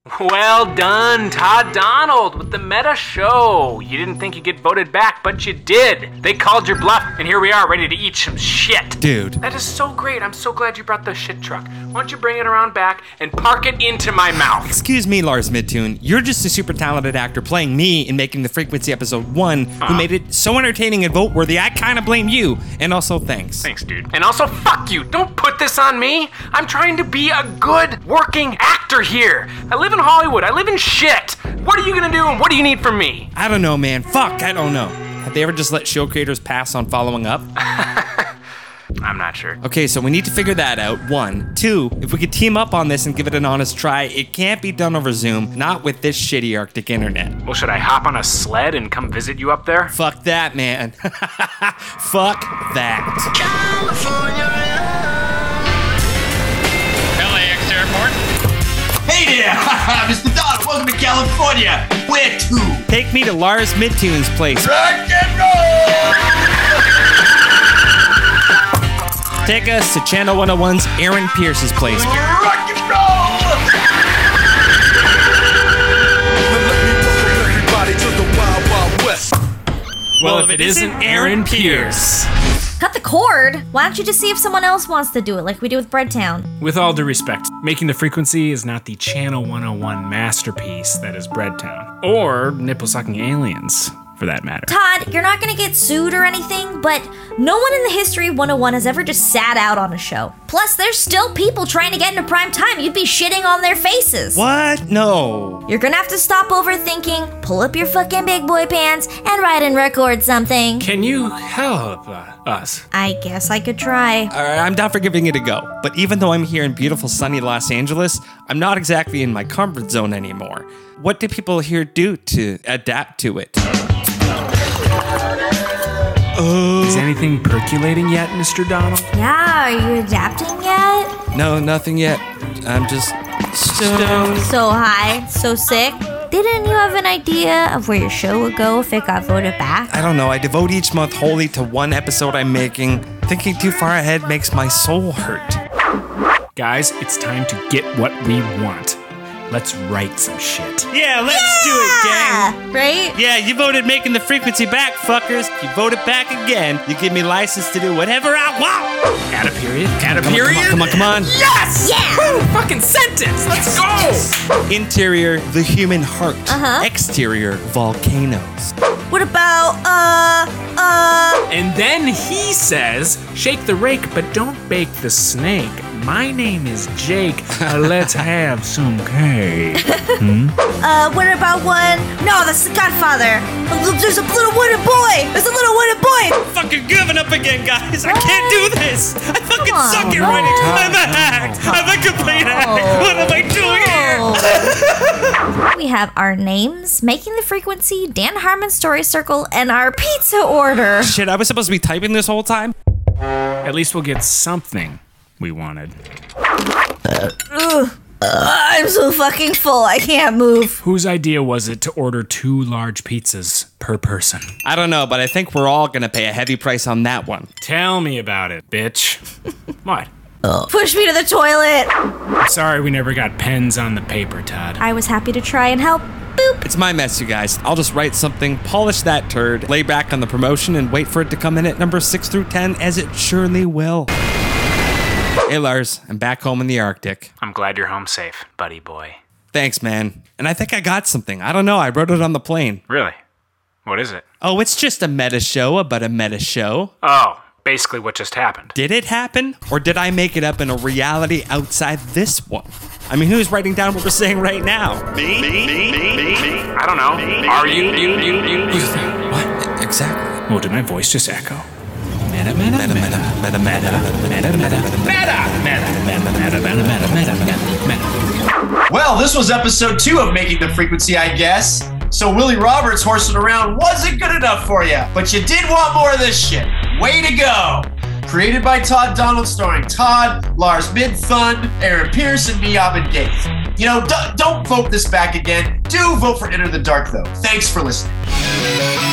Well done, Todd Donald, with the meta show. You didn't think you'd get voted back, but you did. They called your bluff, and here we are, ready to eat some shit. Dude. That is so great. I'm so glad you brought the shit truck. Why don't you bring it around back and park it into my mouth? Excuse me, Lars Midtune. You're just a super talented actor playing me in Making the Frequency episode 1, who made it so entertaining and vote-worthy, I kind of blame you. And also, thanks. Thanks, dude. And also, fuck you. Don't put this on me. I'm trying to be a good working actor here. I live in Hollywood. I live in shit. What are you gonna do and what do you need from me? I don't know, man. Fuck, I don't know. Have they ever just let show creators pass on following up? I'm not sure. Okay, so we need to figure that out, 1. 2, if we could team up on this and give it an honest try, it can't be done over Zoom, not with this shitty Arctic internet. Well, should I hop on a sled and come visit you up there? Fuck that, man. Fuck that. California. LAX airport. Hey there, Mr. Donald, welcome to California. Where to? Take me to Lars Midtune's place. Rock and roll! Take us to Channel 101's Aaron Pierce's place. Rock and roll! Everybody to the Wild Wild West. Well, if it isn't Aaron Pierce. Cut the cord. Why don't you just see if someone else wants to do it like we do with Breadtown? With all due respect, Making the Frequency is not the Channel 101 masterpiece that is Breadtown. Or nipple-sucking aliens, for that matter. Todd, you're not gonna get sued or anything, but no one in the history of 101 has ever just sat out on a show. Plus, there's still people trying to get into prime time. You'd be shitting on their faces. What? No. You're gonna have to stop overthinking, pull up your fucking big boy pants, and write and record something. Can you help us? I guess I could try. All right, I'm down for giving it a go. But even though I'm here in beautiful sunny Los Angeles, I'm not exactly in my comfort zone anymore. What do people here do to adapt to it? Is anything percolating yet, Mr. Donald? Yeah, are you adapting yet? No, nothing yet. I'm just stoned. So high, so sick. Didn't you have an idea of where your show would go if it got voted back? I don't know. I devote each month wholly to one episode I'm making. Thinking too far ahead makes my soul hurt. Guys, it's time to get what we want. Let's write some shit. Yeah, let's do it, gang. Right? Yeah, you voted Making the Frequency back, fuckers. You voted back again. You give me license to do whatever I want. Add a period. Add a Come on, period. come on. Yes! Yeah! Woo, fucking sentence. Let's go. Interior, the human heart. Uh-huh. Exterior, volcanoes. What about, And then he says, shake the rake, but don't bake the snake. My name is Jake. Let's have some cake. what about one? No, that's the Godfather. There's a little wooden boy. There's a little wooden boy. Fucking giving up again, guys. I can't do this. I fucking on, suck at what? writing. I'm a hack. I'm a complete hack. What am I doing here? We have our names, Making the Frequency, Dan Harmon Story Circle, and our pizza order. Shit, I was supposed to be typing this whole time? At least we'll get something we wanted. I'm so fucking full, I can't move. Whose idea was it to order 2 large pizzas per person? I don't know, but I think we're all gonna pay a heavy price on that one. Tell me about it, bitch. What? Push me to the toilet. I'm sorry we never got pens on the paper, Todd. I was happy to try and help. Boop. It's my mess, you guys. I'll just write something, polish that turd, lay back on the promotion, and wait for it to come in at number 6 through 10, as it surely will. Hey, Lars, I'm back home in the Arctic. I'm glad you're home safe, buddy boy. Thanks, man. And I think I got something. I don't know. I wrote it on the plane. Really? What is it? Oh, it's just a meta show about a meta show. Oh, basically what just happened. Did it happen? Or did I make it up in a reality outside this one? I mean, who's writing down what we're saying right now? Me? I don't know. Are you? What? Exactly. Oh, did my voice just echo? Well, this was episode 2 of Making the Frequency, I guess. So Willie Roberts horsing around wasn't good enough for you, but you did want more of this shit. Way to go! Created by Todd Donald, starring Todd, Lars Midthun, Aaron Pierce, and me, Abin Gates. You know, don't vote this back again. Do vote for Enter the Dark, though. Thanks for listening.